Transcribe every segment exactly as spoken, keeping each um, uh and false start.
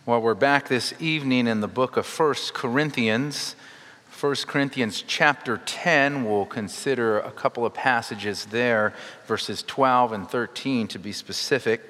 Well, we're back this evening in the book of First Corinthians. First Corinthians chapter ten, we'll consider a couple of passages there, verses twelve and thirteen to be specific.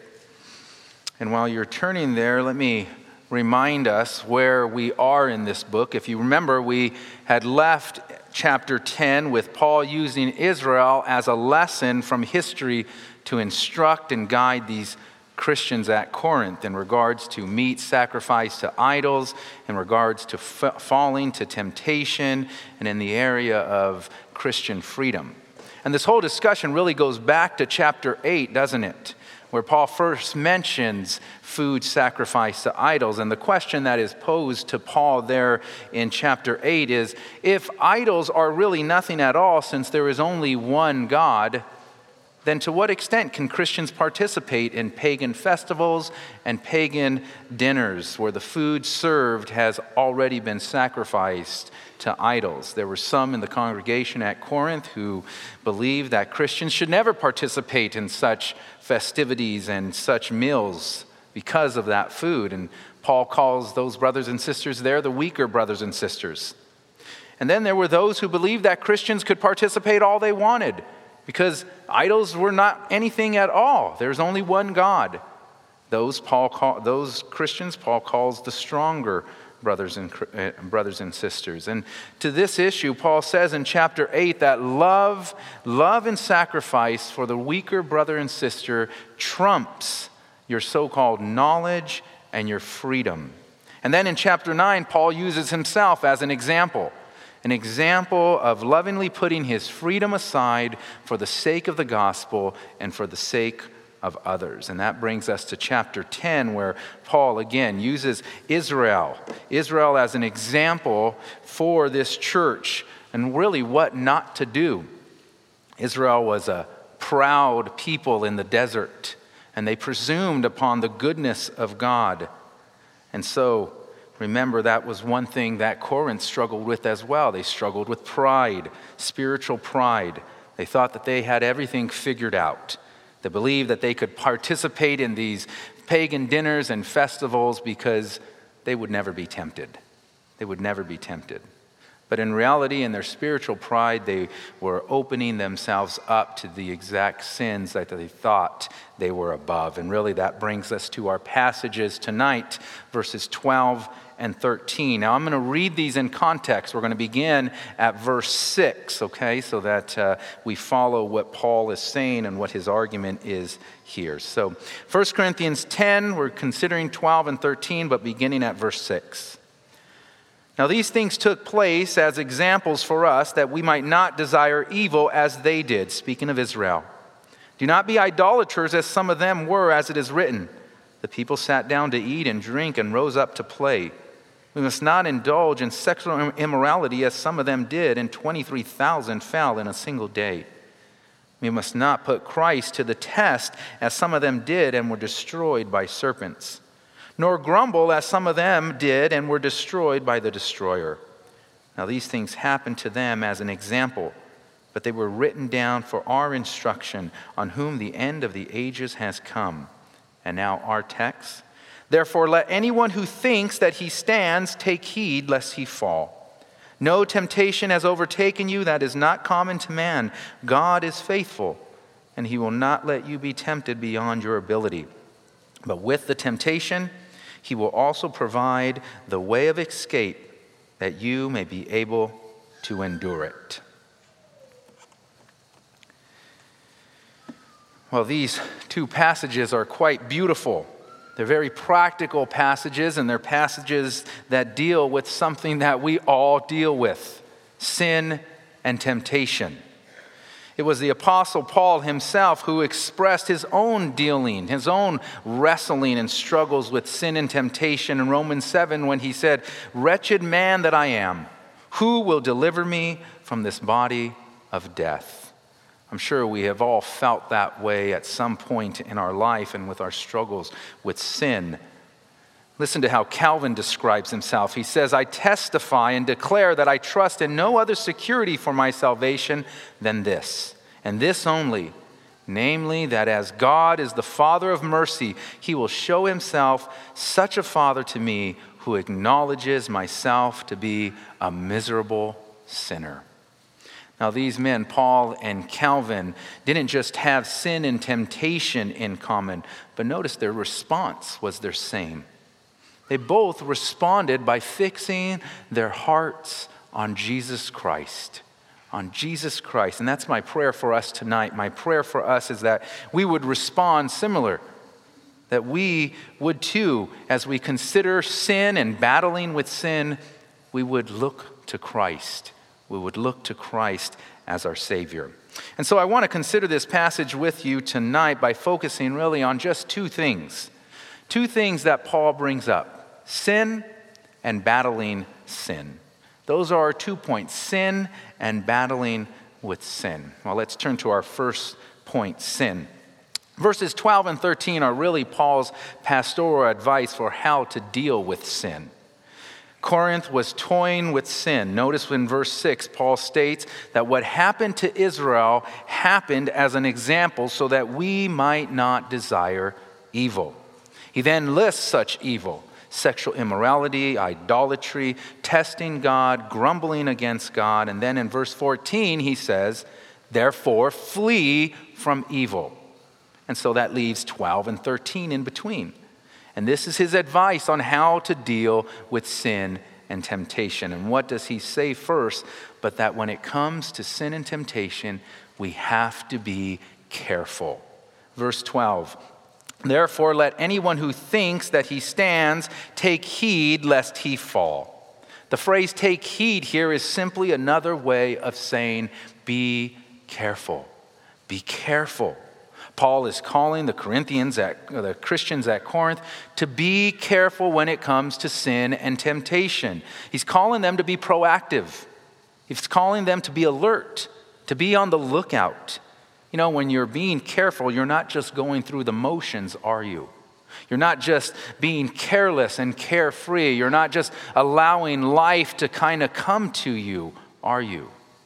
And while you're turning there, let me remind us where we are in this book. If you remember, we had left chapter ten with Paul using Israel as a lesson from history to instruct and guide these Christians at Corinth in regards to meat sacrificed to idols, in regards to f- falling to temptation, and in the area of Christian freedom. And this whole discussion really goes back to chapter eight, doesn't it? Where Paul first mentions food sacrificed to idols. And the question that is posed to Paul there in chapter eight is, if idols are really nothing at all, since there is only one God, then to what extent can Christians participate in pagan festivals and pagan dinners where the food served has already been sacrificed to idols? There were some in the congregation at Corinth who believed that Christians should never participate in such festivities and such meals because of that food. And Paul calls those brothers and sisters there the weaker brothers and sisters. And then there were those who believed that Christians could participate all they wanted, because idols were not anything at all. There's only one God. Those Paul call, those Christians Paul calls the stronger brothers and uh, brothers and sisters. And to this issue, Paul says in chapter eight that love, love and sacrifice for the weaker brother and sister trumps your so-called knowledge and your freedom. And then in chapter nine, Paul uses himself as an example. An example of lovingly putting his freedom aside for the sake of the gospel and for the sake of others. And that brings us to chapter ten, where Paul again uses Israel, Israel as an example for this church and really what not to do. Israel was a proud people in the desert, and they presumed upon the goodness of God. And so remember, that was one thing that Corinth struggled with as well. They struggled with pride, spiritual pride. They thought that they had everything figured out. They believed that they could participate in these pagan dinners and festivals because they would never be tempted. They would never be tempted. But in reality, in their spiritual pride, they were opening themselves up to the exact sins that they thought they were above. And really, that brings us to our passages tonight, verses twelve and thirteen. Now, I'm going to read these in context. We're going to begin at verse six, okay, so that uh, we follow what Paul is saying and what his argument is here. So, First Corinthians ten, we're considering twelve and thirteen, but beginning at verse six. Now these things took place as examples for us, that we might not desire evil as they did. Speaking of Israel. Do not be idolaters as some of them were, as it is written. The people sat down to eat and drink and rose up to play. We must not indulge in sexual immorality as some of them did, and twenty-three thousand fell in a single day. We must not put Christ to the test as some of them did and were destroyed by serpents. Nor grumble as some of them did and were destroyed by the destroyer. Now these things happened to them as an example, but they were written down for our instruction, on whom the end of the ages has come. And now our text. Therefore let anyone who thinks that he stands take heed lest he fall. No temptation has overtaken you that is not common to man. God is faithful, and he will not let you be tempted beyond your ability. But with the temptation, he will also provide the way of escape, that you may be able to endure it. Well, these two passages are quite beautiful. They're very practical passages, and they're passages that deal with something that we all deal with: sin and temptation. It was the Apostle Paul himself who expressed his own dealing, his own wrestling and struggles with sin and temptation in Romans seven, when he said, "Wretched man that I am, who will deliver me from this body of death?" I'm sure we have all felt that way at some point in our life and with our struggles with sin. Listen to how Calvin describes himself. He says, "I testify and declare that I trust in no other security for my salvation than this, and this only, namely that as God is the Father of mercy, he will show himself such a Father to me who acknowledges myself to be a miserable sinner. Now, these men, Paul and Calvin, didn't just have sin and temptation in common, but notice their response was the same. They both responded by fixing their hearts on Jesus Christ. On Jesus Christ. And that's my prayer for us tonight. My prayer for us is that we would respond similar. That we would too, as we consider sin and battling with sin, we would look to Christ. We would look to Christ as our Savior. And so I want to consider this passage with you tonight by focusing really on just two things. Two things that Paul brings up. Sin and battling sin. Those are our two points, sin and battling with sin. Well, let's turn to our first point, sin. Verses twelve and thirteen are really Paul's pastoral advice for how to deal with sin. Corinth was toying with sin. Notice in verse six, Paul states that what happened to Israel happened as an example so that we might not desire evil. He then lists such evil. Sexual immorality, idolatry, testing God, grumbling against God. And then in verse fourteen, he says, therefore, flee from evil. And so that leaves twelve and thirteen in between. And this is his advice on how to deal with sin and temptation. And what does he say first? But that when it comes to sin and temptation, we have to be careful. Verse twelve. Therefore, let anyone who thinks that he stands take heed lest he fall. The phrase take heed here is simply another way of saying be careful. Be careful. Paul is calling the Corinthians, at, the Christians at Corinth, to be careful when it comes to sin and temptation. He's calling them to be proactive. He's calling them to be alert, to be on the lookout. You know, when you're being careful, you're not just going through the motions, are you? You're not just being careless and carefree. You're not just allowing life to kind of come to you, are you?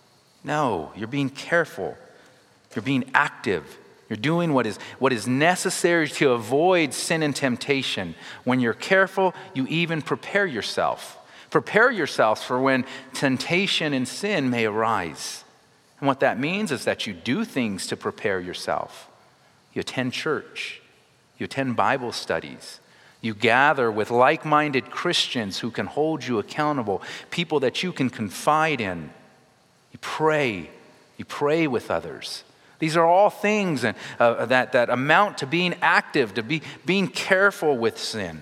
No, you're being careful. You're being active. You're doing what is, what is necessary to avoid sin and temptation. When you're careful, you even prepare yourself. Prepare yourself for when temptation and sin may arise. And what that means is that you do things to prepare yourself. You attend church. You attend Bible studies. You gather with like-minded Christians who can hold you accountable, people that you can confide in. You pray. You pray with others. These are all things uh, that, that amount to being active, to be being careful with sin.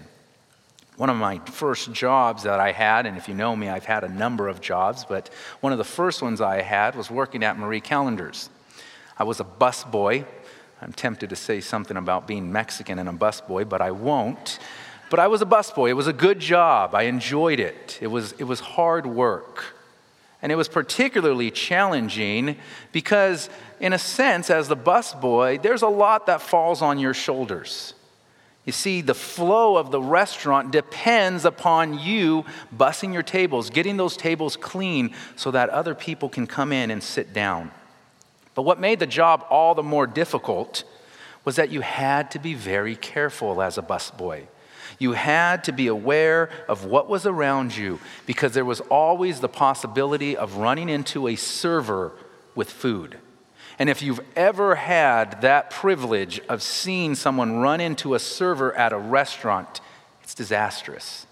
One of my first jobs that I had, and if you know me, I've had a number of jobs, but one of the first ones I had was working at Marie Callender's. I was a busboy. I'm tempted to say something about being Mexican and a busboy, but I won't. But I was a busboy. It was a good job. I enjoyed it. It was, it was hard work. And it was particularly challenging because, in a sense, as the busboy, there's a lot that falls on your shoulders. You see, the flow of the restaurant depends upon you bussing your tables, getting those tables clean so that other people can come in and sit down. But what made the job all the more difficult was that you had to be very careful as a busboy. You had to be aware of what was around you because there was always the possibility of running into a server with food. And if you've ever had that privilege of seeing someone run into a server at a restaurant, it's disastrous.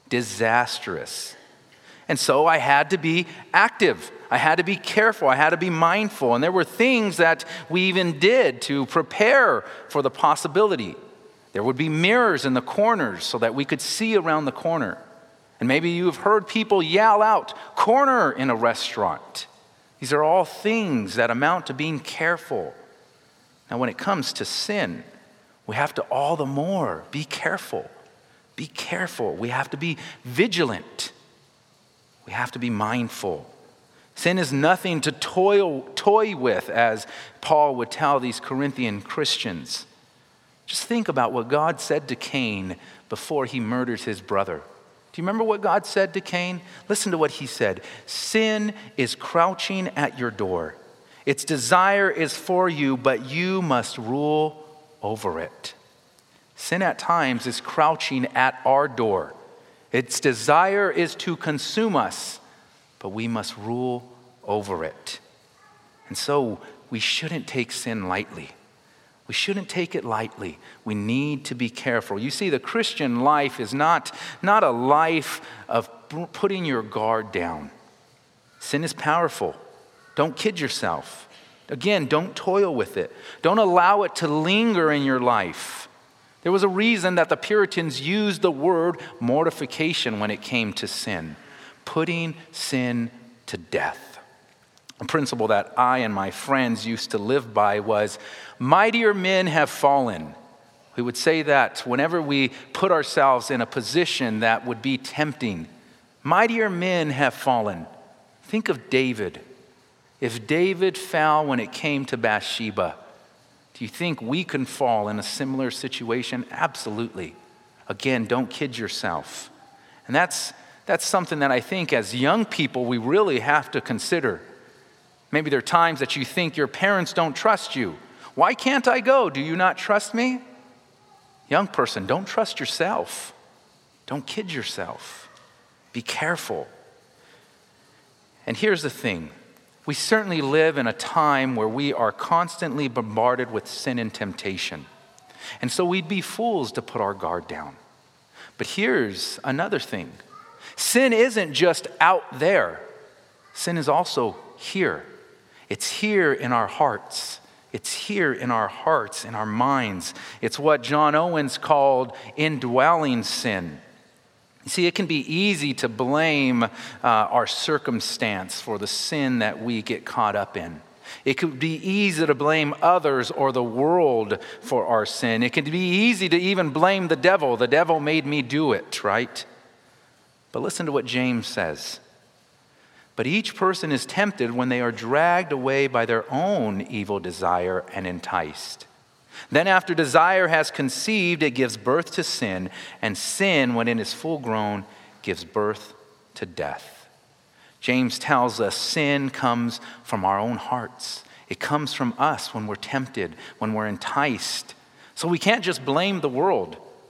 Disastrous. And so I had to be active. I had to be careful. I had to be mindful. And there were things that we even did to prepare for the possibility. There would be mirrors in the corners so that we could see around the corner. And maybe you've heard people yell out, "Corner," in a restaurant. These are all things that amount to being careful. Now, when it comes to sin, we have to all the more be careful. Be careful. We have to be vigilant. We have to be mindful. Sin is nothing to toy, toy with, as Paul would tell these Corinthian Christians. Just think about what God said to Cain before he murders his brother. Do you remember what God said to Cain? Listen to what he said. Sin is crouching at your door. Its desire is for you, but you must rule over it. Sin at times is crouching at our door. Its desire is to consume us, but we must rule over it. And so we shouldn't take sin lightly. We shouldn't take it lightly. We need to be careful. You see, the Christian life is not, not a life of putting your guard down. Sin is powerful. Don't kid yourself. Again, don't toil with it. Don't allow it to linger in your life. There was a reason that the Puritans used the word mortification when it came to sin, putting sin to death. A principle that I and my friends used to live by was, mightier men have fallen. We would say that whenever we put ourselves in a position that would be tempting. Mightier men have fallen. Think of David. If David fell when it came to Bathsheba, do you think we can fall in a similar situation? Absolutely. Again, don't kid yourself. And that's, that's something that I think as young people we really have to consider. Maybe there are times that you think your parents don't trust you. Why can't I go? Do you not trust me? Young person, don't trust yourself. Don't kid yourself. Be careful. And here's the thing. We certainly live in a time where we are constantly bombarded with sin and temptation. And so we'd be fools to put our guard down. But here's another thing. Sin isn't just out there. Sin is also here. It's here in our hearts. It's here in our hearts, in our minds. It's what John Owens called indwelling sin. You see, it can be easy to blame uh, our circumstance for the sin that we get caught up in. It could be easy to blame others or the world for our sin. It can be easy to even blame the devil. The devil made me do it, right? But listen to what James says. But each person is tempted when they are dragged away by their own evil desire and enticed. Then after desire has conceived, it gives birth to sin, and sin, when it is full grown, gives birth to death. James tells us sin comes from our own hearts. It comes from us when we're tempted, when we're enticed. So we can't just blame the world.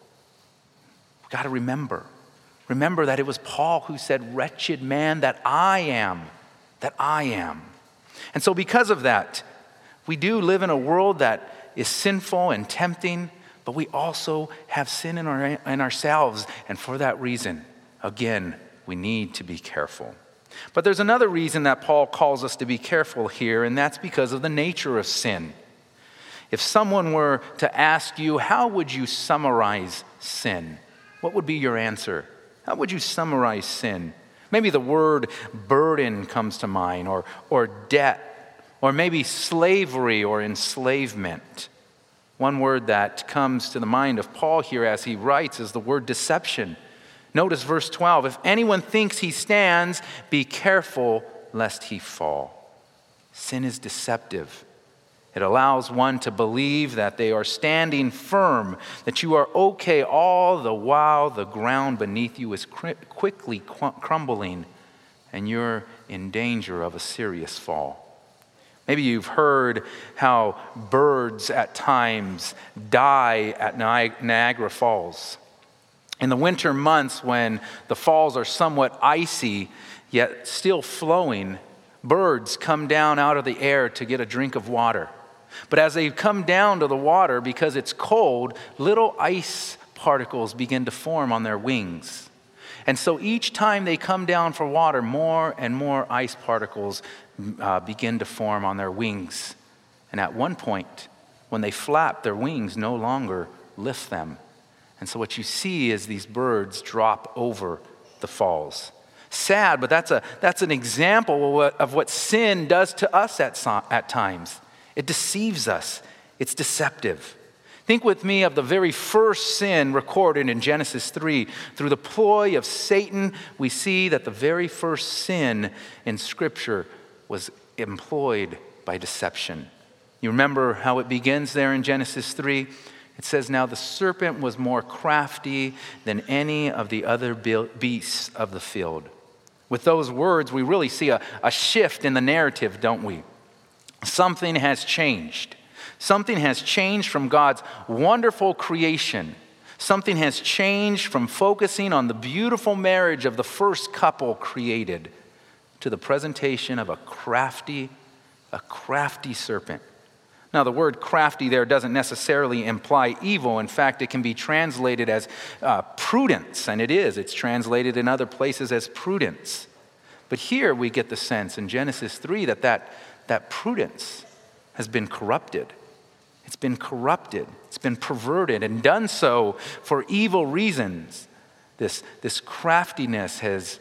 We've got to remember. Remember that it was Paul who said, wretched man that I am, that I am. And so because of that, we do live in a world that is sinful and tempting, but we also have sin in, our, in ourselves. And for that reason, again, we need to be careful. But there's another reason that Paul calls us to be careful here, and that's because of the nature of sin. If someone were to ask you, how would you summarize sin? What would be your answer? How would you summarize sin? Maybe the word burden comes to mind, or, or debt, or maybe slavery or enslavement. One word that comes to the mind of Paul here as he writes is the word deception. Notice verse twelve. If anyone thinks he stands, be careful lest he fall. Sin is deceptive. It allows one to believe that they are standing firm, that you are okay all the while the ground beneath you is quickly crumbling and you're in danger of a serious fall. Maybe you've heard how birds at times die at Niagara Falls. In the winter months when the falls are somewhat icy, yet still flowing, birds come down out of the air to get a drink of water. But as they come down to the water, because it's cold, little ice particles begin to form on their wings. And so each time they come down for water, more and more ice particles uh, begin to form on their wings. And at one point, when they flap, their wings no longer lift them. And so what you see is these birds drop over the falls. Sad, but that's a that's an example of what, of what sin does to us at, at times. It deceives us. It's deceptive. Think with me of the very first sin recorded in Genesis three. Through the ploy of Satan, we see that the very first sin in Scripture was employed by deception. You remember how it begins there in Genesis three? It says, now the serpent was more crafty than any of the other beasts of the field. With those words, we really see a, a shift in the narrative, don't we? something has changed. Something has changed from God's wonderful creation. Something has changed from focusing on the beautiful marriage of the first couple created to the presentation of a crafty, a crafty serpent. Now, the word crafty there doesn't necessarily imply evil. In fact, it can be translated as uh, prudence, and it is. It's translated in other places as prudence. But here we get the sense in Genesis three that that, that prudence has been corrupted. It's been corrupted. It's been perverted and done so for evil reasons. This, this craftiness has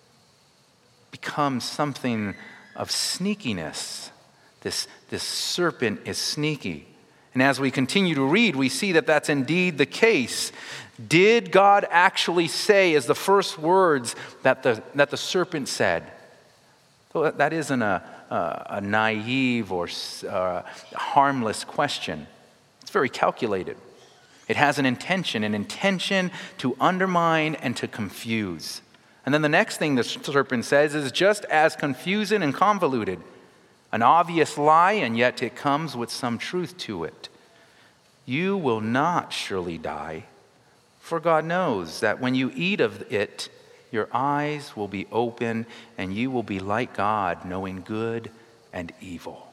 become something of sneakiness. This, this serpent is sneaky. And as we continue to read, we see that that's indeed the case. Did God actually say, as the first words that the, that the serpent said? Well, that isn't a, a, a naive or uh, harmless question. It's very calculated. It has an intention, an intention to undermine and to confuse. And then the next thing the serpent says is just as confusing and convoluted. An obvious lie, and yet it comes with some truth to it. You will not surely die, for God knows that when you eat of it, your eyes will be open, and you will be like God, knowing good and evil.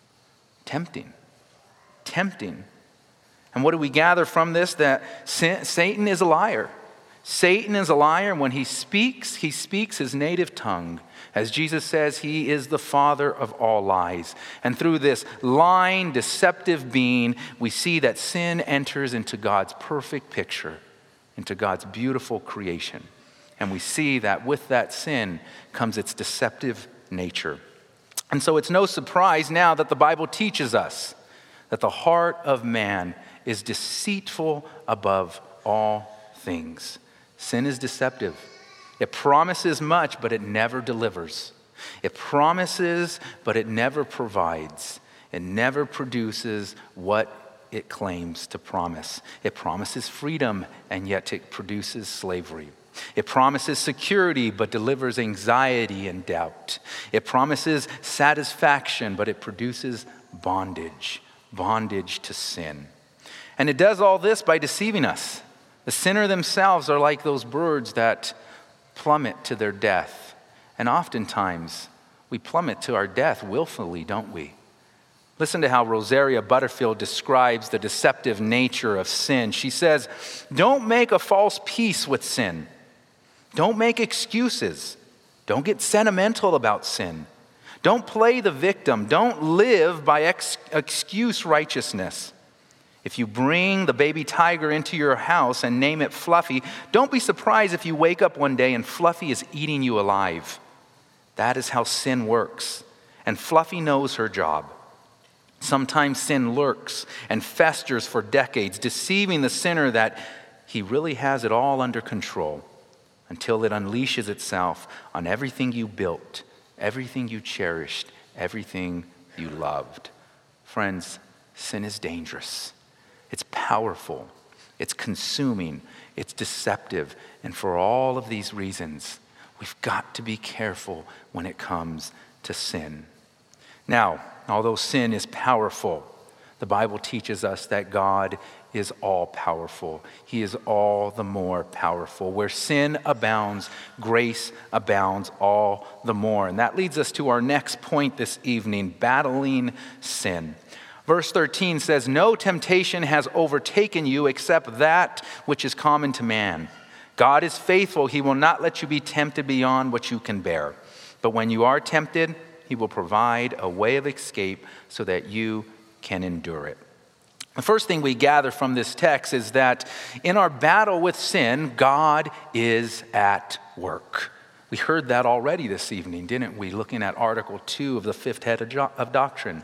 Tempting. Tempting. And what do we gather from this? That Satan is a liar. Satan is a liar, and when he speaks, he speaks his native tongue. As Jesus says, he is the father of all lies. And through this lying, deceptive being, we see that sin enters into God's perfect picture, into God's beautiful creation. And we see that with that sin comes its deceptive nature. And so it's no surprise now that the Bible teaches us that the heart of man is deceitful above all things. Sin is deceptive. It promises much, but it never delivers. It promises, but it never provides. It never produces what it claims to promise. It promises freedom, and yet it produces slavery. It promises security, but delivers anxiety and doubt. It promises satisfaction, but it produces bondage, bondage to sin. And it does all this by deceiving us. The sinner themselves are like those birds that plummet to their death. And oftentimes, we plummet to our death willfully, don't we? Listen to how Rosaria Butterfield describes the deceptive nature of sin. She says, don't make a false peace with sin. Don't make excuses. Don't get sentimental about sin. Don't play the victim. Don't live by ex- excuse righteousness. If you bring the baby tiger into your house and name it Fluffy, don't be surprised if you wake up one day and Fluffy is eating you alive. That is how sin works. And Fluffy knows her job. Sometimes sin lurks and festers for decades, deceiving the sinner that he really has it all under control until it unleashes itself on everything you built, everything you cherished, everything you loved. Friends, sin is dangerous. It's powerful, it's consuming, it's deceptive, and for all of these reasons, we've got to be careful when it comes to sin. Now, although sin is powerful, the Bible teaches us that God is all-powerful. He is all the more powerful. Where sin abounds, grace abounds all the more. And that leads us to our next point this evening, battling sin. Verse thirteen says, no temptation has overtaken you except that which is common to man. God is faithful. He will not let you be tempted beyond what you can bear. But when you are tempted, he will provide a way of escape so that you can endure it. The first thing we gather from this text is that in our battle with sin, God is at work. We heard that already this evening, didn't we? Looking at Article two of the fifth head of doctrine.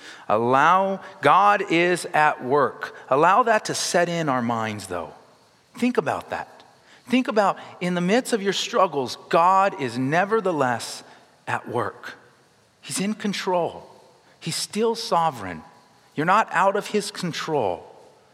Allow, God is at work. Allow that to set in our minds, though. Think about that. Think about, in the midst of your struggles, God is nevertheless at work. He's in control. He's still sovereign. You're not out of his control.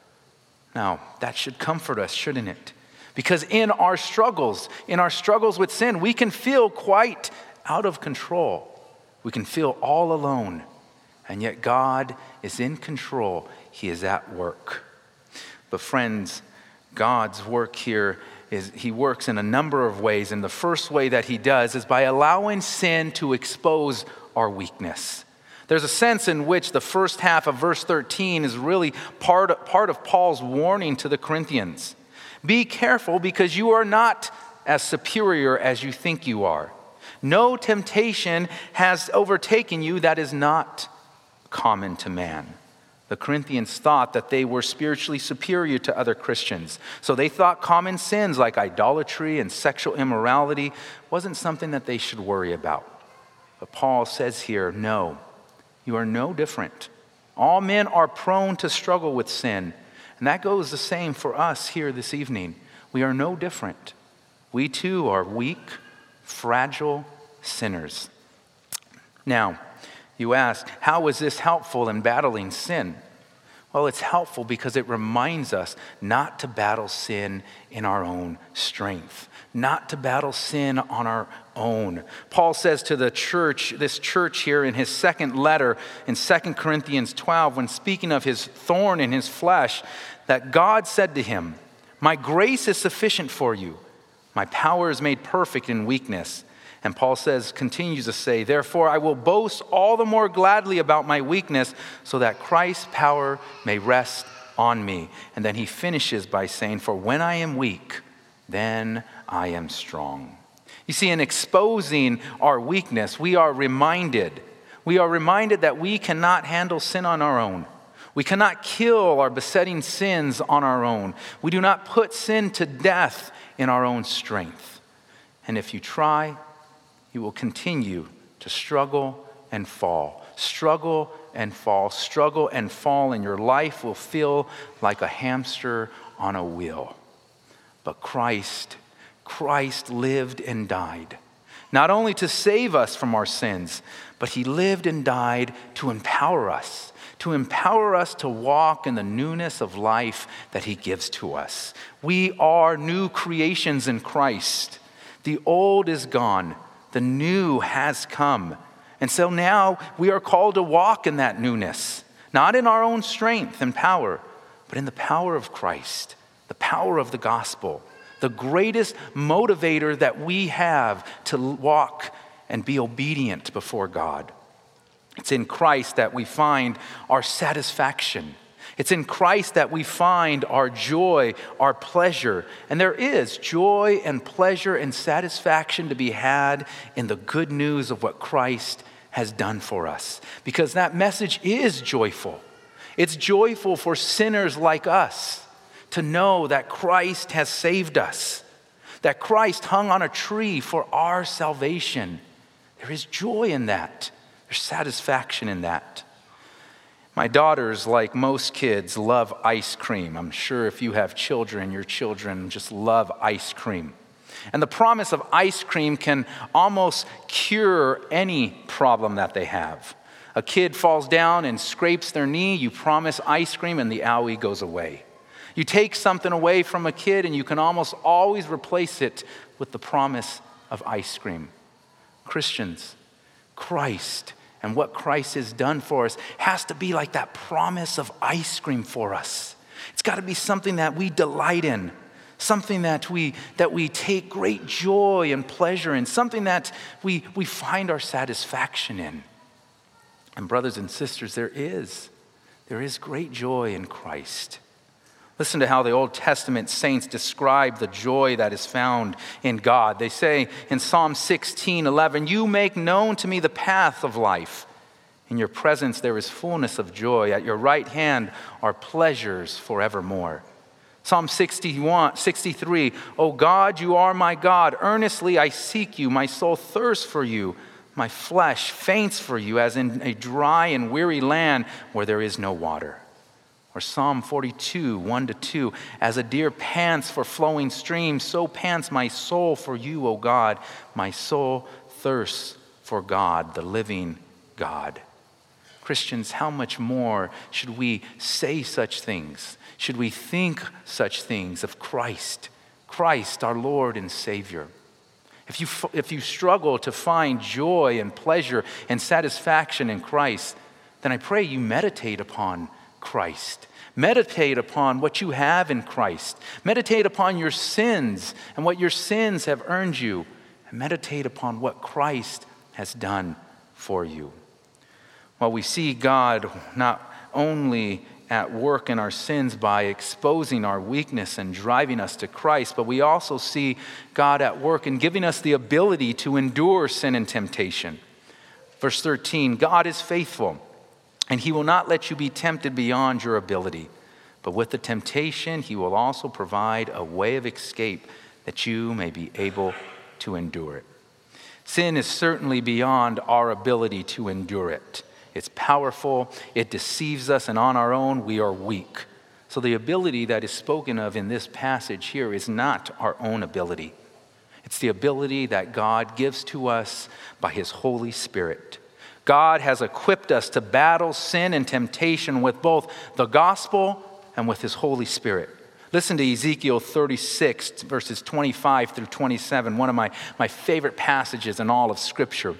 Now, that should comfort us, shouldn't it? Because in our struggles, in our struggles with sin, we can feel quite out of control. We can feel all alone. And yet God is in control. He is at work. But friends, God's work here is he works in a number of ways. And the first way that he does is by allowing sin to expose our weakness. There's a sense in which the first half of verse thirteen is really part, part of Paul's warning to the Corinthians. Be careful because you are not as superior as you think you are. No temptation has overtaken you that is not common to man. The Corinthians thought that they were spiritually superior to other Christians. So they thought common sins like idolatry and sexual immorality wasn't something that they should worry about. But Paul says here, no, you are no different. All men are prone to struggle with sin. And that goes the same for us here this evening. We are no different. We too are weak, fragile sinners. Now, you ask, how is this helpful in battling sin? Well, it's helpful because it reminds us not to battle sin in our own strength, not to battle sin on our own. Paul says to the church, this church here in his second letter in Second Corinthians twelve, when speaking of his thorn in his flesh, that God said to him, my grace is sufficient for you. My power is made perfect in weakness. And Paul says, continues to say, therefore I will boast all the more gladly about my weakness so that Christ's power may rest on me. And then he finishes by saying, for when I am weak, then I am strong. You see, in exposing our weakness, we are reminded, we are reminded that we cannot handle sin on our own. We cannot kill our besetting sins on our own. We do not put sin to death in our own strength. And if you try, you will continue to struggle and fall. Struggle and fall. Struggle and fall, and your life will feel like a hamster on a wheel. But Christ, Christ lived and died, not only to save us from our sins, but he lived and died to empower us, to empower us to walk in the newness of life that he gives to us. We are new creations in Christ. The old is gone. The new has come. And so now we are called to walk in that newness, not in our own strength and power, but in the power of Christ, the power of the gospel, the greatest motivator that we have to walk and be obedient before God. It's in Christ that we find our satisfaction. It's in Christ that we find our joy, our pleasure. And there is joy and pleasure and satisfaction to be had in the good news of what Christ has done for us. Because that message is joyful. It's joyful for sinners like us to know that Christ has saved us, that Christ hung on a tree for our salvation. There is joy in that. There's satisfaction in that. My daughters, like most kids, love ice cream. I'm sure if you have children, your children just love ice cream. And the promise of ice cream can almost cure any problem that they have. A kid falls down and scrapes their knee, you promise ice cream and the owie goes away. You take something away from a kid and you can almost always replace it with the promise of ice cream. Christians, Christ and what Christ has done for us has to be like that promise of ice cream for us. It's got to be something that we delight in, something that we that we take great joy and pleasure in, something that we, we find our satisfaction in. And brothers and sisters, there is, there is great joy in Christ. Listen to how the Old Testament saints describe the joy that is found in God. They say in Psalm sixteen eleven, you make known to me the path of life. In your presence there is fullness of joy. At your right hand are pleasures forevermore. Psalm sixty-one, sixty-three, O God, you are my God. Earnestly I seek you. My soul thirsts for you. My flesh faints for you as in a dry and weary land where there is no water. Or Psalm forty-two, one to two, as a deer pants for flowing streams, so pants my soul for you, O God. My soul thirsts for God, the living God. Christians, how much more should we say such things? Should we think such things of Christ, Christ, our Lord and Savior? If you, if you struggle to find joy and pleasure and satisfaction in Christ, then I pray you meditate upon Christ. Meditate upon what you have in Christ. Meditate upon your sins and what your sins have earned you. And meditate upon what Christ has done for you. Well, we see God not only at work in our sins by exposing our weakness and driving us to Christ, but we also see God at work in giving us the ability to endure sin and temptation. Verse thirteen, God is faithful, and he will not let you be tempted beyond your ability. But with the temptation, he will also provide a way of escape that you may be able to endure it. Sin is certainly beyond our ability to endure it. It's powerful, it deceives us, and on our own, we are weak. So the ability that is spoken of in this passage here is not our own ability. It's the ability that God gives to us by his Holy Spirit. God has equipped us to battle sin and temptation with both the gospel and with his Holy Spirit. Listen to Ezekiel thirty-six, verses twenty-five through twenty-seven, one of my, my favorite passages in all of Scripture.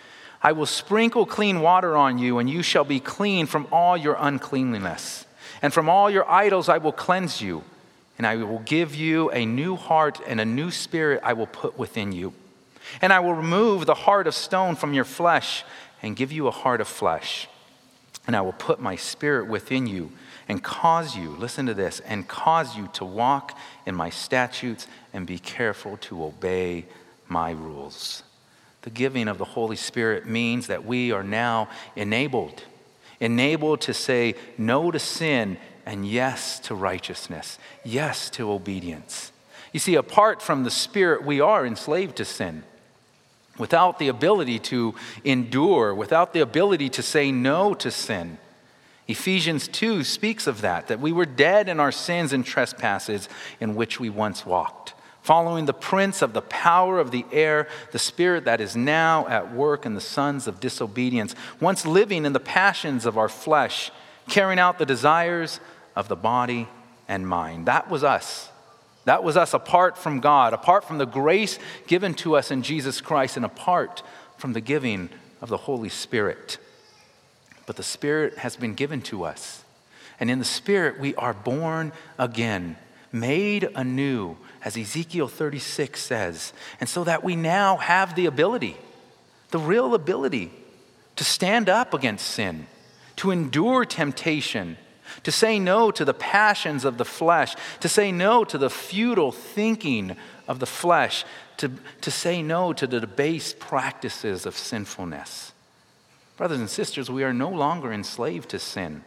I will sprinkle clean water on you, and you shall be clean from all your uncleanliness. And from all your idols I will cleanse you, and I will give you a new heart, and a new spirit I will put within you. And I will remove the heart of stone from your flesh, and give you a heart of flesh. And I will put my spirit within you, and cause you, listen to this, and cause you to walk in my statutes, and be careful to obey my rules. The giving of the Holy Spirit means that we are now enabled, enabled to say no to sin and yes to righteousness, yes to obedience. You see, apart from the Spirit, we are enslaved to sin. Without the ability to endure, without the ability to say no to sin. Ephesians two speaks of that, that we were dead in our sins and trespasses in which we once walked, following the prince of the power of the air, the spirit that is now at work in the sons of disobedience, once living in the passions of our flesh, carrying out the desires of the body and mind. That was us. That was us apart from God, apart from the grace given to us in Jesus Christ, and apart from the giving of the Holy Spirit. But the Spirit has been given to us. And in the Spirit we are born again, made anew, as Ezekiel thirty-six says. And so that we now have the ability, the real ability, to stand up against sin, to endure temptation, to say no to the passions of the flesh, to say no to the futile thinking of the flesh, to, to say no to the debased practices of sinfulness. Brothers and sisters, we are no longer enslaved to sin.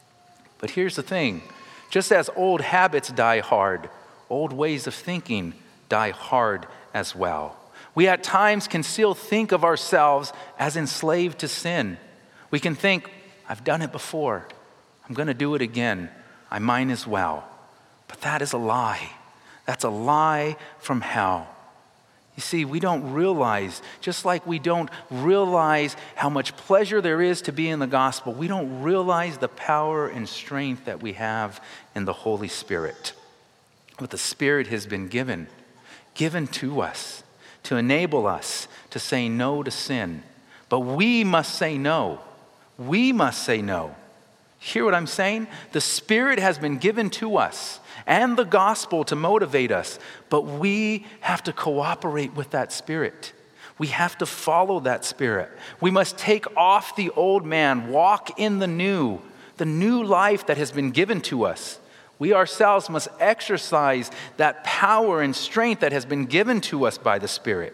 But here's the thing, just as old habits die hard, old ways of thinking die hard as well. We at times can still think of ourselves as enslaved to sin. We can think, I've done it before. I'm going to do it again. I might as well. But that is a lie. That's a lie from hell. You see, we don't realize, just like we don't realize how much pleasure there is to be in the gospel, we don't realize the power and strength that we have in the Holy Spirit. But the Spirit has been given, given to us to enable us to say no to sin. But we must say no. We must say no. Hear what I'm saying? The Spirit has been given to us and the gospel to motivate us, but we have to cooperate with that Spirit. We have to follow that Spirit. We must take off the old man, walk in the new, the new life that has been given to us. We ourselves must exercise that power and strength that has been given to us by the Spirit.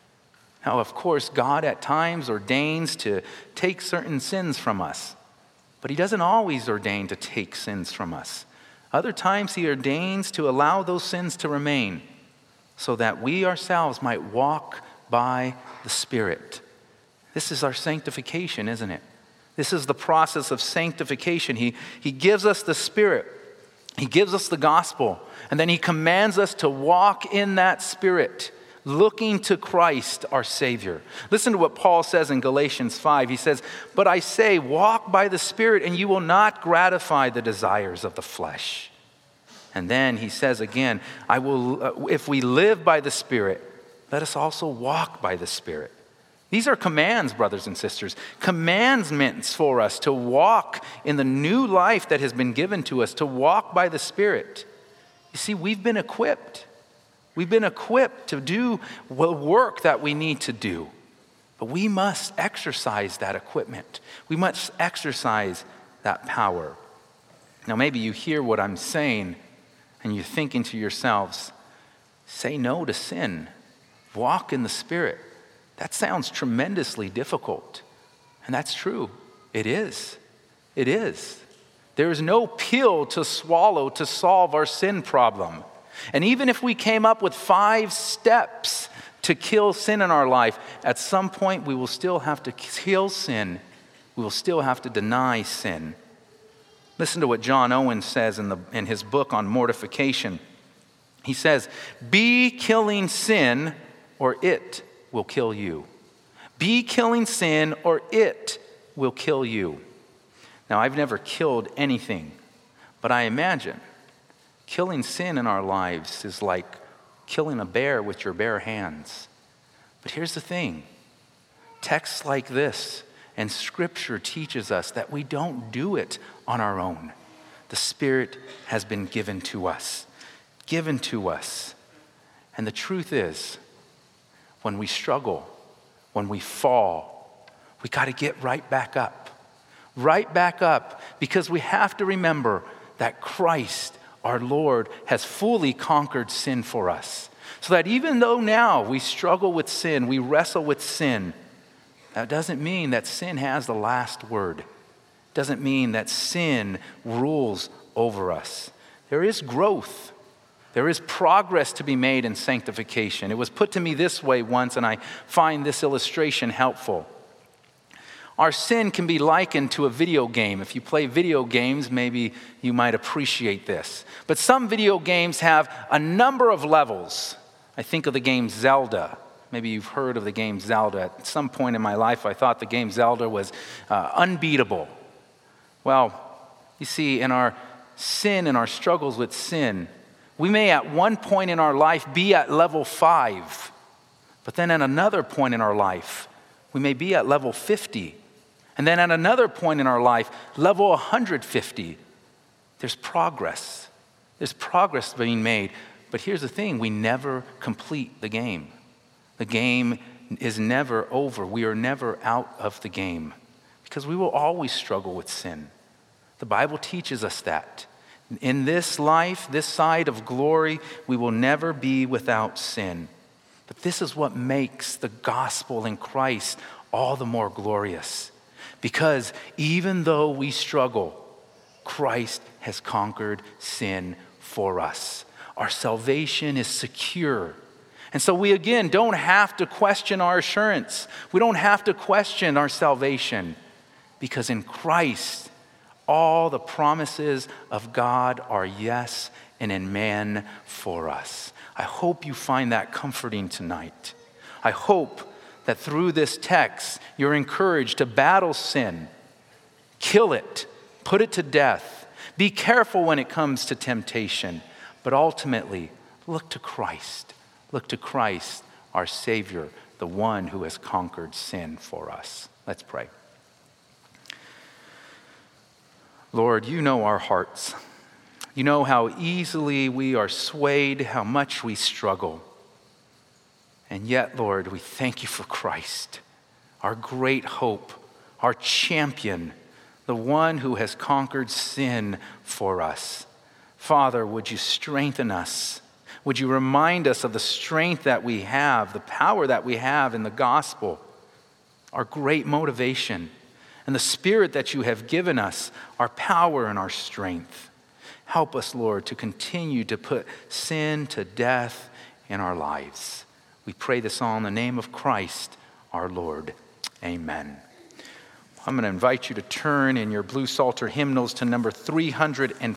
Now, of course, God at times ordains to take certain sins from us. But he doesn't always ordain to take sins from us. Other times he ordains to allow those sins to remain so that we ourselves might walk by the Spirit. This is our sanctification, isn't it? This is the process of sanctification. He, he gives us the Spirit. He gives us the gospel. And then he commands us to walk in that Spirit, looking to Christ, our Savior. Listen to what Paul says in Galatians five. He says, "But I say, walk by the Spirit, and you will not gratify the desires of the flesh." And then he says again, "I will. Uh, if we live by the Spirit, let us also walk by the Spirit." These are commands, brothers and sisters, commandments for us to walk in the new life that has been given to us, to walk by the Spirit. You see, we've been equipped. We've been equipped to do the work that we need to do. But we must exercise that equipment. We must exercise that power. Now, maybe you hear what I'm saying and you're thinking to yourselves, say no to sin. Walk in the Spirit. That sounds tremendously difficult. And that's true. It is. It is. There is no pill to swallow to solve our sin problem. And even if we came up with five steps to kill sin in our life, at some point we will still have to kill sin. We will still have to deny sin. Listen to what John Owen says in, the, in his book on mortification. He says, be killing sin or it will kill you. Be killing sin or it will kill you. Now, I've never killed anything, but I imagine killing sin in our lives is like killing a bear with your bare hands. But here's the thing. Texts like this and Scripture teaches us that we don't do it on our own. The Spirit has been given to us. Given to us. And the truth is, when we struggle, when we fall, we got to get right back up. Right back up, because we have to remember that Christ, our Lord, has fully conquered sin for us. So that even though now we struggle with sin, we wrestle with sin, that doesn't mean that sin has the last word. It doesn't mean that sin rules over us. There is growth. There is progress to be made in sanctification. It was put to me this way once, and I find this illustration helpful. Our sin can be likened to a video game. If you play video games, maybe you might appreciate this. But some video games have a number of levels. I think of the game Zelda. Maybe you've heard of the game Zelda. At some point in my life, I thought the game Zelda was uh, unbeatable. Well, you see, in our sin and our struggles with sin, we may at one point in our life be at level five. But then at another point in our life, we may be at level fifty. And then at another point in our life, level one hundred fifty. There's progress. There's progress being made. But here's the thing, we never complete the game. The game is never over. We are never out of the game because we will always struggle with sin. The Bible teaches us that. In this life, this side of glory, we will never be without sin. But this is what makes the gospel in Christ all the more glorious. Because even though we struggle, Christ has conquered sin for us. Our salvation is secure. And so we again don't have to question our assurance. We don't have to question our salvation. Because in Christ, all the promises of God are yes and amen for us. I hope you find that comforting tonight. I hope that through this text, you're encouraged to battle sin, kill it, put it to death. Be careful when it comes to temptation, but ultimately, look to Christ. Look to Christ, our Savior, the one who has conquered sin for us. Let's pray. Lord, you know our hearts. You know how easily we are swayed, how much we struggle. And yet, Lord, we thank you for Christ, our great hope, our champion, the one who has conquered sin for us. Father, would you strengthen us? Would you remind us of the strength that we have, the power that we have in the gospel, our great motivation, and the Spirit that you have given us, our power and our strength. Help us, Lord, to continue to put sin to death in our lives. We pray this all in the name of Christ, our Lord. Amen. I'm going to invite you to turn in your Blue Psalter hymnals to number three hundred